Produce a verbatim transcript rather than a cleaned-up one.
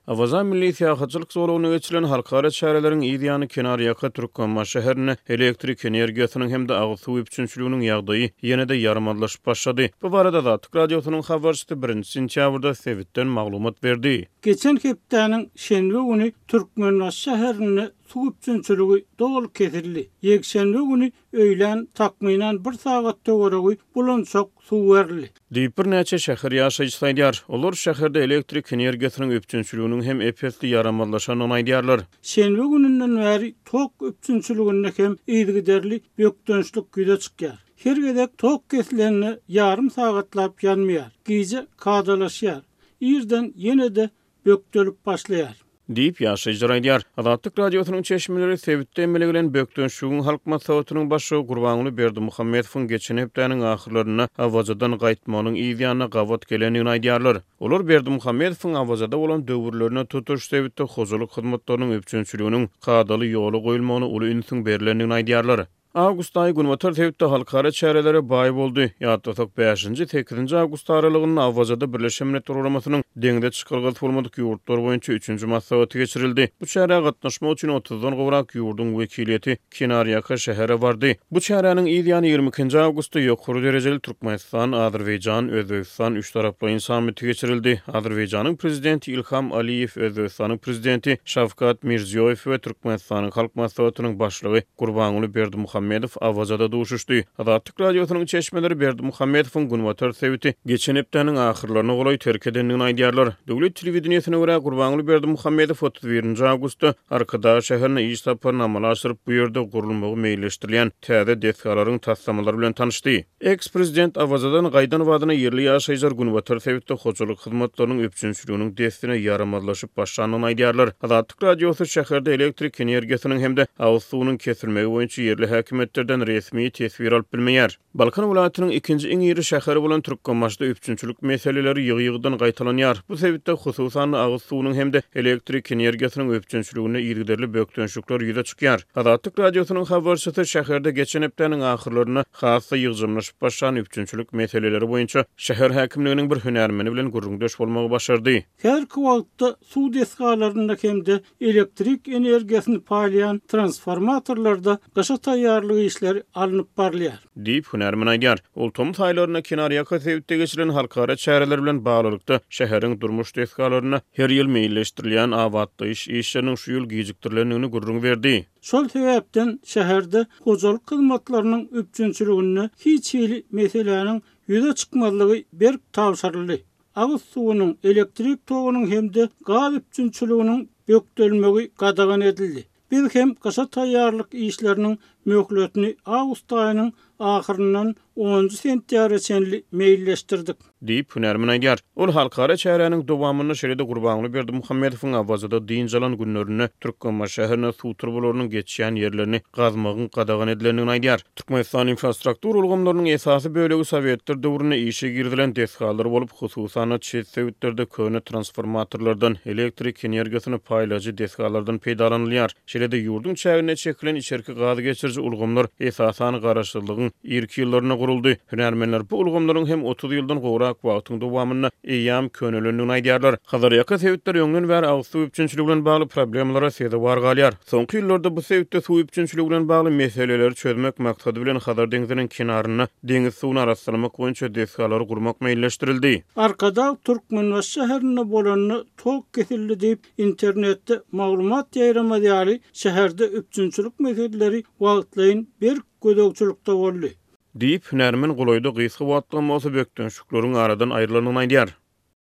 Avaza milli siyahatçılık zorluğuna geçilen halkara çarelerin ideyanı Kenariyaka Türkmenma şäherine elektrik energiýasynyň hem de agy suw üçinçilигiniň ýagdaýy ýene-de ýaramadlaşyp başlady. Bu barada da Atyk radiosynyň habarçysy birinji sentýabrda Sewitden maglumat berdi. Geçen hepdeniň şenbe güni Türkmenma şäherine suw üçinçiligi dogul kesildi. Ýekşenbe güni öýlen takmynan bir sagatda göregi bulançak suw berildi. Diýip bir näçe şäher ýaşaýjy saýdýar. Olar şäherde elektrik energiýasynyň üçinçiliginiň hem epesli ýaramadlaşanyny aýdýarlar. Şenbe gününden bäri tok üçinçiliginde hem ýygyderli bökdönçlik güýde çykýar. Her gedek tok kesilenini yarım sagatlap ýanmaýar. Giýje kadalaşýar. Ýerden ýene-de bökdölüp başlaýar. Diýip ýaşaýjylar aýdýar. Adatlyk radiosynyň çeşmeleri Sewitde emele bökdönşügiň halk maslahatynyň başlygy Gurbanuly Berdimuhammedowyň geçen hepdeniň ahyrlaryna awazadan gaýtmanyň ýa-da gawat gelenigini aýdýarlar. Olar Berdimuhammedowyň awazada bolan döwürlerine tutuş Sewitde hojalyk hyzmatlarynyň üçinçiliginiň kadaly ýoly goýulmagyny uly ünsüň berilendigini aýdýarlar. Awgust aýy günwatar Sewitde halkara çärelere baý boldy. Ýa-da beşinji sekizinji awgust aralygyny awazada Birleşen Milletler Programasynyň deňde çykyrgyl bolmadyk ýurtlar boýunça üçünji maslahaty geçirildi. Bu çäre gatnaşma üçin otuzdan gowrak ýurdun wekiliýeti Kenariyaka şähere bardy. Bu çärenin ýylyny ýygrimi ikinji awgustda ýokary derejeli Türkmenistan, Azerbaýjan, Özbegistan üç taraply samiti geçirildi. Azerbaýjanyň prezidenti İlham Aliýew, Özbegistanyň prezidenti Şawkat Mirziýoýew we Türkmenistanyň halk maslahatynyň başlygy Gurbanuly Berdimuhammedow awazada duşuşdy. Adatlyk radiosynyň çeşmeleri Berdimuhammedowyň günwatar Sewiti geçen hepdeniň ahyrlaryna golaý terk edenligini aýdýarlar. Döwlet telewizionasyna görä Gurbanuly Berdimuhammedow otuz birinji awgustda Arkada şäherine iş saparyny amala aşyryp bu ýerde gurulmagy meýilleşdirilýän täze deskalaryň taslamalary bilen tanışdy. Eks-prezident awazadan gaýdan wadyna ýerli ýaşaýjylar günwatar Sewitde hojalyk hyzmatlarynyň üçinçiliginiň desine ýaramadlaşyp başlanyny aýdýarlar. Adatlyk radiosy şäherde elektrik energiýasynyň hem de agy suwunyň kesilmegi boýunça ýerli häkimetlerden resmi tesbir alyp bilmeýär. Balkan welaýatynyň ikinji iň ýeri şäheri bolan Türkmenmaşda üçinçilik meseleleri ýygy-ýygydan gaýtalanýar. Bu sebäpde hususan agy suwunyň hem de elektrik energiýasynyň üçinçiligine ýygyderli bökdönşükler ýüze çykýar. Adatlyk radiosynyň habarçysy şäherde geçen hepdeniň ahyrlaryna hassa ýygjymlaşyp başlan üçinçilik meseleleri boýunça şäher häkimliginiň bir hünärmeni bilen gurrundaş bolmagy başardy. Her wagtda suw deskalarynda hem de elektrik energiýasyny paýlayan transformatorlarda gaşa taýýarlyk işleri alınıp barlýar. Diýip hünärmen aýdýar. Ol tom taýlaryna Kenariyaka Sewitde geçiren halkara çäreler bilen baglykda şäheriň durmuş deskalaryna her ýyl meýilleşdirilýän awatlyş işleriniň şu ýyl giýjikdirilendigini gurrun berdi. Şol sebäpden şäherde hojalyk hyzmatlarynyň üçinçiligine hiç ýyly meseleleriň ýüze çykmalygy bir tawsarly. Agy suwunyň, elektrik togunyň hem de gaz üçinçiliginiň bökdölmegi gadagan edildi. Biz hem gaşa taýýarlyk işleriniň möhletini awgust aýynyň ahyryndan onunji sentýabrçenli meýilleşdirdik. Diýip hünärmen aýdýar. Ol halkara çäreniň dowamyny şeride Gurbanuly Berdimuhammedowyň awazyda diýinjalan günlerine Türkmenma şäherine suw turbalarynyň geçýän ýerlerini gazmagyň gadagan edilendigini aýdýar. Türkmenistan infrastruktura ulgamlarynyň esasy bölegi Sowetler döwrüne işe girdilen deskalar bolup, hususan çet Sewittlerde köne transformatorlardan elektrik energiýasyny paýlaýjy deskalardan peýdalanylýar. Şeride ýurdun çägine çekilen içerki gaz geçirji ulgamlar esasan garaşdyrlygyň ilk ýyllaryna guruldy. Hünärmenler bu ulgamlaryň hem otuz ýyldan gowrak wagtyň dowamyna eýam könelendigini aýdýarlar. Hazıryaky Sewitler ýöňden bäri agy suw üçinçiligi bilen bagly problemlara sebäp bar galýar. Soňky ýyllarda bu Sewitde suw üçinçiligi bilen bagly meseleleri çözmek maksady bilen Hazar deňiziniň kenaryna deňiz suwuny arastyrmak boýunça deskalary gurmak meýilleşdirildi. Arkada Türkmenma şäherine bolanyny tok kesildi diýip internetde maglumat ýaýramadyary şäherde üçinçilik meseleleri wagtlaýyn bir gödökçülükde boldy. Diýip hünärmen golaýda gysga wagtlamasy bökdönşükleriň aradan aýrylanyny aýdýar.